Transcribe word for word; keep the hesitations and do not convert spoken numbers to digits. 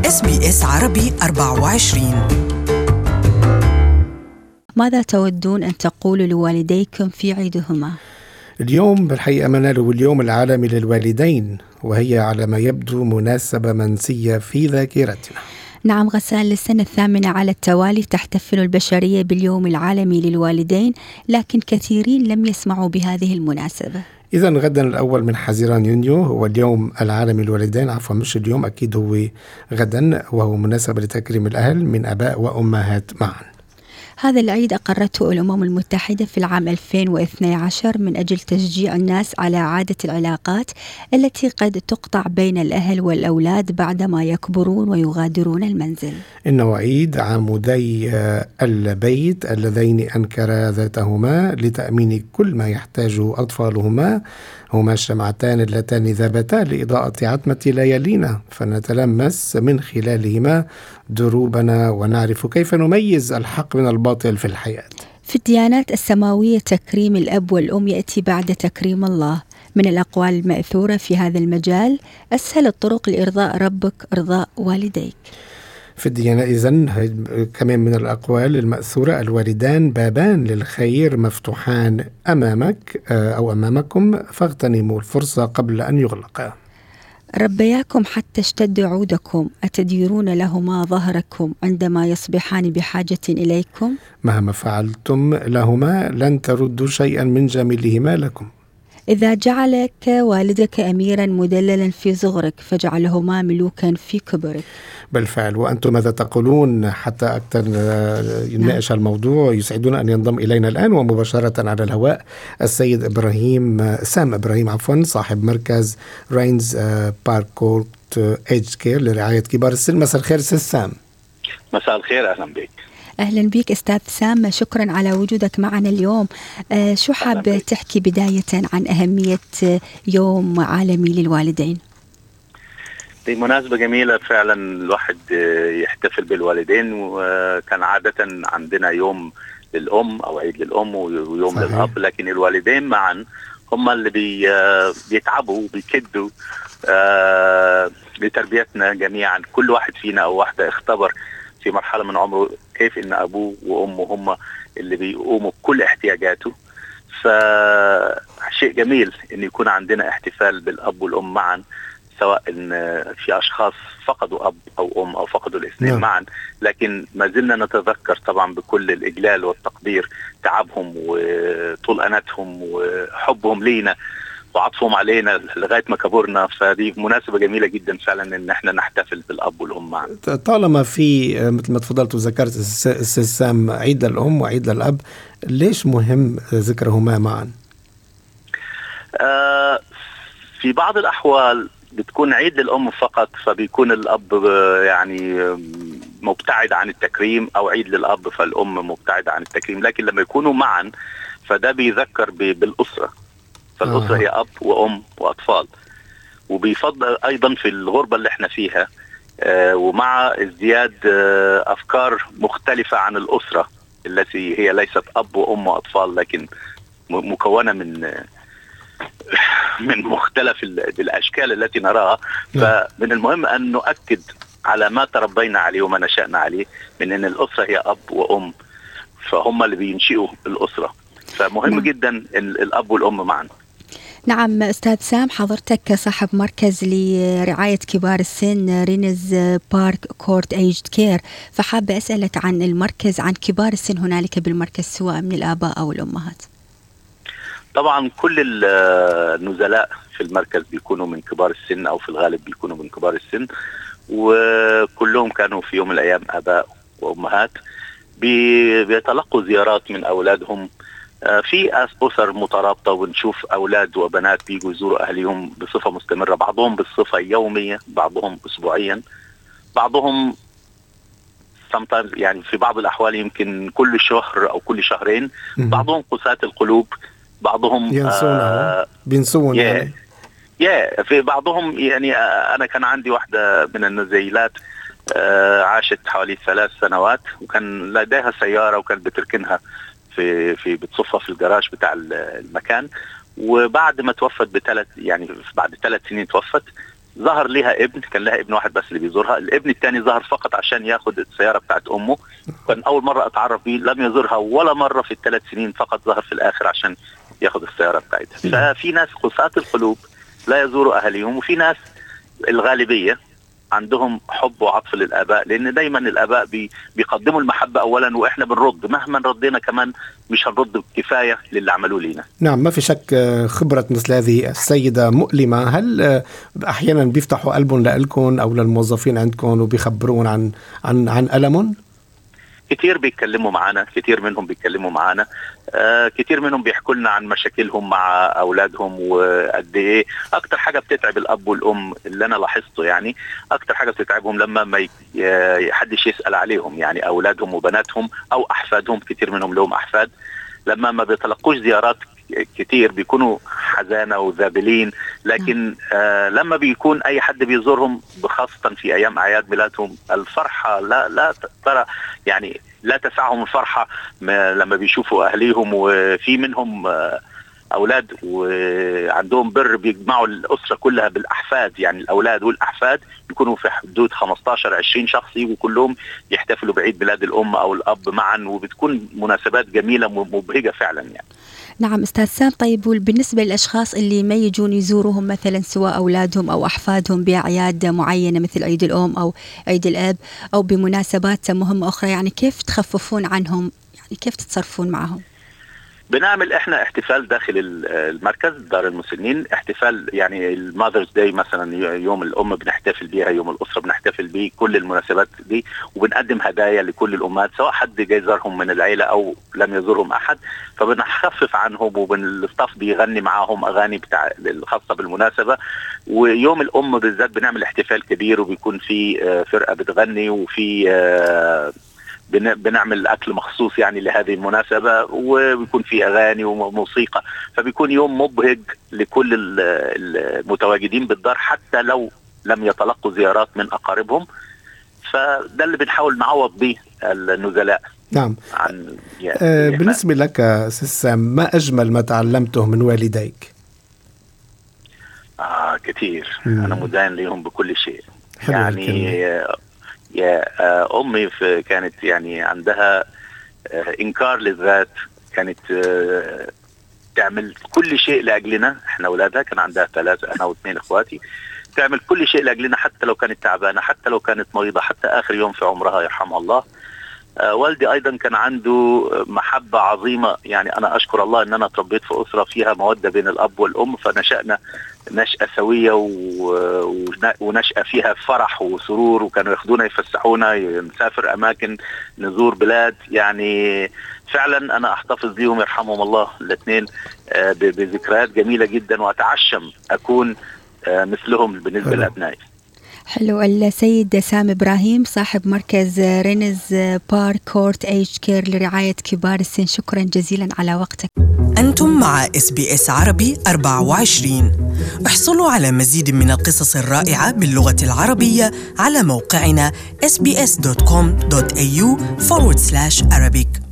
إس بي إس عربي أربعة وعشرين. ماذا تودون أن تقولوا لوالديكم في عيدهما؟ اليوم بالحقيقة منال هو اليوم العالمي للوالدين، وهي على ما يبدو مناسبة منسية في ذاكرتنا. نعم غسان، للسنة الثامنة على التوالي تحتفل البشرية باليوم العالمي للوالدين، لكن كثيرين لم يسمعوا بهذه المناسبة. إذا غدا الأول من حزيران يونيو هو اليوم العالمي للوالدين، عفوا مش اليوم، أكيد هو غدا، وهو مناسبة لتكريم الأهل من أباء وأمهات معا. هذا العيد أقرته الأمم المتحدة في العام ألفين واثني عشر من أجل تشجيع الناس على إعادة العلاقات التي قد تقطع بين الأهل والأولاد بعدما يكبرون ويغادرون المنزل. إنه عيد عمودي البيت اللذين أنكرا ذاتهما لتأمين كل ما يحتاجه أطفالهما، هما الشمعتان اللتان ذابتا لإضاءة عتمة ليالينا، فنتلمس من خلالهما دروبنا ونعرف كيف نميز الحق من الباطل في الحياة. في الديانات السماوية تكريم الأب والأم يأتي بعد تكريم الله. من الأقوال المأثورة في هذا المجال: أسهل الطرق لإرضاء ربك إرضاء والديك. في الديانة إذن كمان من الأقوال المأثورة: الوالدان بابان للخير مفتوحان أمامك أو أمامكم، فاغتنموا الفرصة قبل أن يغلقا. ربياكم حتى اشتد عودكم، أتديرون لهما ظهركم عندما يصبحان بحاجة إليكم؟ مهما فعلتم لهما لن تردوا شيئا من جميلهما لكم. إذا جعلك والدك أميرا مدللا في صغرك فجعلهما ملوكا في كبرك. بالفعل. وأنتم ماذا تقولون حتى أكثر يناقش الموضوع؟ يسعدنا أن ينضم إلينا الآن ومباشرة على الهواء السيد إبراهيم سام إبراهيم عفوا صاحب مركز راينز بارك كورت ايج كير لرعاية كبار السن. مساء الخير أستاذ سام. مساء الخير، أهلا بك. أهلا بك أستاذ سام، شكرا على وجودك معنا اليوم. آه شو حاب تحكي بداية عن أهمية يوم عالمي للوالدين؟ دي مناسبة جميلة فعلا، الواحد يحتفل بالوالدين، وكان عادة عندنا يوم للأم أو عيد للأم ويوم صحيح. للأب، لكن الوالدين معا هم اللي بي بيتعبوا وبيكدوا آه لتربيتنا جميعا. كل واحد فينا أو واحدة اختبر في مرحلة من عمره كيف إن أبوه وأمه هم اللي بيقوموا بكل احتياجاته. فشيء جميل إن يكون عندنا احتفال بالأب والأم معا، سواء إن في أشخاص فقدوا أب أو أم أو فقدوا الاثنين نعم. معا، لكن ما زلنا نتذكر طبعا بكل الإجلال والتقدير تعبهم وطول أناتهم وحبهم لينا وعطفهم علينا لغاية ما كبرنا. فدي مناسبة جميلة جدا فعلا إن احنا نحتفل بالأب والأم معا. طالما في مثل ما تفضلت وذكرت أستاذ سام عيد للأم وعيد للأب، ليش مهم ذكرهما معا؟ آه في بعض الأحوال بتكون عيد للأم فقط، فبيكون الأب يعني مبتعد عن التكريم، أو عيد للأب فالأم مبتعدة عن التكريم. لكن لما يكونوا معا فده بيذكر بالأسرة، فالأسرة آه. هي أب وأم وأطفال. وبيفضل أيضا في الغربة اللي احنا فيها آه ومع ازدياد آه أفكار مختلفة عن الأسرة التي هي ليست أب وأم وأطفال، لكن مكونة من آه من مختلف الأشكال التي نراها. فمن المهم أن نؤكد على ما تربينا عليه وما نشأنا عليه، من أن الأسرة هي أب وأم، فهم اللي بينشئوا الأسرة. فمهم نعم. جدا الأب والأم معا. نعم أستاذ سام، حضرتك صاحب مركز لرعاية كبار السن رينز بارك كورت ايج كير، فحابة أسألك عن المركز، عن كبار السن هنالك بالمركز سواء من الآباء أو الأمهات. طبعا كل النزلاء في المركز بيكونوا من كبار السن، أو في الغالب بيكونوا من كبار السن، وكلهم كانوا في يوم من الأيام آباء وأمهات بيتلقوا زيارات من أولادهم. في أسر مترابطة، ونشوف أولاد وبنات بيجوا يزوروا أهلهم بصفة مستمرة، بعضهم بصفة يومية، بعضهم أسبوعيا، بعضهم sometimes يعني في بعض الأحوال يمكن كل شهر أو كل شهرين، بعضهم قساة القلوب، بعضهم ينسونه آه بينسون يعني يا في بعضهم يعني آه أنا كان عندي واحدة من النزيلات آه عاشت حوالي ثلاث سنوات، وكان لديها سيارة وكانت بتركنها في في بتصفها في الجراج بتاع المكان. وبعد ما توفت بثلاث يعني بعد ثلاث سنين توفت، ظهر لها ابن، كان لها ابن واحد بس اللي بيزورها، الابن الثاني ظهر فقط عشان ياخد السيارة بتاعت أمه، كان أول مرة أتعرف بيه، لم يزورها ولا مرة في الثلاث سنين، فقط ظهر في الآخر عشان ياخد السيارة بتاعتها. ففي ناس قساة القلوب لا يزوروا أهليهم، وفي ناس الغالبية عندهم حب وعطف للآباء، لأن دايما الآباء بي بيقدموا المحبة أولا، وإحنا بنرد مهما ردينا كمان مش هنرد كفاية للي عملوه لينا. نعم، ما في شك خبرة مثل هذه السيدة مؤلمة. هل أحيانا بيفتحوا قلبهم لألكم أو للموظفين عندكم وبيخبرون عن عن عن ألمهم؟ كتير بيتكلموا معنا، كتير منهم بيتكلموا معنا، آه كتير منهم بيحكوا لنا عن مشاكلهم مع أولادهم، وقد إيه أكتر حاجة بتتعب الأب والأم اللي أنا لاحظته، يعني أكتر حاجة بتتعبهم لما ما حدش يسأل عليهم، يعني أولادهم وبناتهم أو أحفادهم، كتير منهم لهم أحفاد، لما ما بيتلقوش زيارات كتير بيكونوا حزانة وذابلين. لكن آه لما بيكون أي حد بيزورهم، بخاصة في أيام أعياد ميلادهم، الفرحة لا لا ترى يعني لا تسعهم الفرحة لما بيشوفوا أهليهم، وفي منهم آه أولاد وعندهم بر بيجمعوا الأسرة كلها بالأحفاد، يعني الأولاد والأحفاد يكونوا في حدود خمستاشر عشرين شخصي، وكلهم يحتفلوا بعيد ميلاد الأم أو الأب معا، وبتكون مناسبات جميلة مبهجة فعلا يعني. نعم أستاذ سام، طيب بالنسبة للأشخاص اللي ما يجون يزورهم مثلا سواء أولادهم أو أحفادهم بأعياد معينة مثل عيد الأم أو عيد الأب أو بمناسبات مهمة أخرى، يعني كيف تخففون عنهم، يعني كيف تتصرفون معهم؟ بنعمل احنا احتفال داخل المركز دار المسنين، احتفال يعني الماذرز داي مثلا، يوم الام بنحتفل بيها، يوم الاسره بنحتفل بيه، كل المناسبات دي، وبنقدم هدايا لكل الامهات سواء حد جاي زارهم من العيله او لم يزورهم احد، فبنخفف عنهم، وبنستف بيغني معاهم اغاني بتاع الخاصه بالمناسبه. ويوم الام بالذات بنعمل احتفال كبير، وبيكون في فرقه بتغني، وفي بنعمل أكل مخصوص يعني لهذه المناسبة، وبيكون في أغاني وموسيقى، فبيكون يوم مبهج لكل المتواجدين بالدار حتى لو لم يتلقوا زيارات من أقاربهم. فده اللي بنحاول نعوض به النزلاء. نعم. عن يعني آه بالنسبة لك أستاذ سام، ما أجمل ما تعلمته من والديك؟ آه كتير. مم. أنا مدان لهم بكل شيء يعني. يا أمي كانت يعني عندها إنكار للذات، كانت تعمل كل شيء لأجلنا، إحنا أولادها كان عندها ثلاثة، أنا واثنين إخواتي، تعمل كل شيء لأجلنا حتى لو كانت تعبانة، حتى لو كانت مريضة، حتى آخر يوم في عمرها يرحمها الله. والدي أيضا كان عنده محبة عظيمة، يعني أنا أشكر الله أن أنا تربيت في أسرة فيها مودة بين الأب والأم، فنشأنا نشأة سوية ونشأة فيها فرح وسرور، وكانوا ياخدونا يفسحونا، نسافر أماكن، نزور بلاد، يعني فعلا أنا أحتفظ ليهم يرحمهم الله الاثنين بذكريات جميلة جدا، وأتعشم أكون مثلهم بالنسبة لأبنائي. حلو. السيد سام إبراهيم صاحب مركز رينز بارك كورت ايج كير لرعاية كبار السن، شكرا جزيلا على وقتك. أنتم مع إس بي إس عربي أربعة وعشرين. احصلوا على مزيد من القصص الرائعة باللغة العربية على موقعنا إس بي إس دوت كوم دوت إيه يو فورورد سلاش أرابيك.